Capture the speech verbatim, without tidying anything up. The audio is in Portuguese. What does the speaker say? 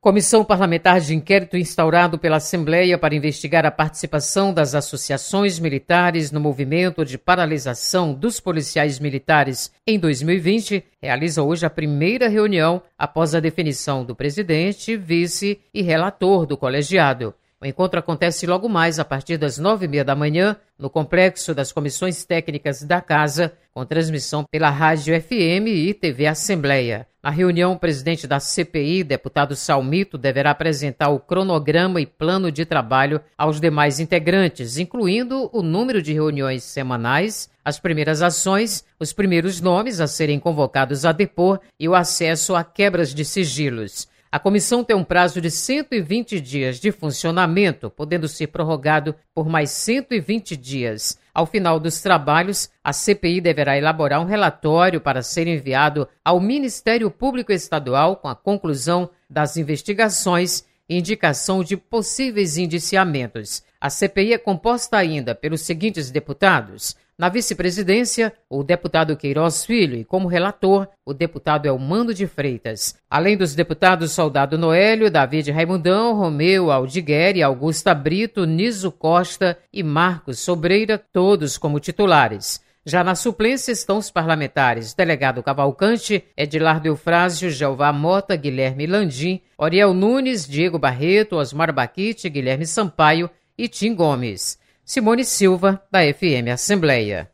Comissão Parlamentar de Inquérito instaurado pela Assembleia para investigar a participação das associações militares no movimento de paralisação dos policiais militares em dois mil e vinte realiza hoje a primeira reunião após a definição do presidente, vice e relator do colegiado. O encontro acontece logo mais a partir das nove e meia da manhã no complexo das comissões técnicas da Casa, com transmissão pela Rádio F M e T V Assembleia. Na reunião, o presidente da C P I, deputado Salmito, deverá apresentar o cronograma e plano de trabalho aos demais integrantes, incluindo o número de reuniões semanais, as primeiras ações, os primeiros nomes a serem convocados a depor e o acesso a quebras de sigilos. A comissão tem um prazo de cento e vinte dias de funcionamento, podendo ser prorrogado por mais cento e vinte dias. Ao final dos trabalhos, a C P I deverá elaborar um relatório para ser enviado ao Ministério Público Estadual com a conclusão das investigações e indicação de possíveis indiciamentos. A C P I é composta ainda pelos seguintes deputados: na vice-presidência, o deputado Queiroz Filho e, como relator, o deputado Elmando de Freitas. Além dos deputados Soldado Noélio, David Raimundão, Romeu Aldigueri, Augusta Brito, Niso Costa e Marcos Sobreira, todos como titulares. Já na suplência estão os parlamentares Delegado Cavalcante, Edilardo Eufrásio, Jeová Mota, Guilherme Landim, Oriel Nunes, Diego Barreto, Osmar Baquite, Guilherme Sampaio e Tim Gomes. Simone Silva, da F M Assembleia.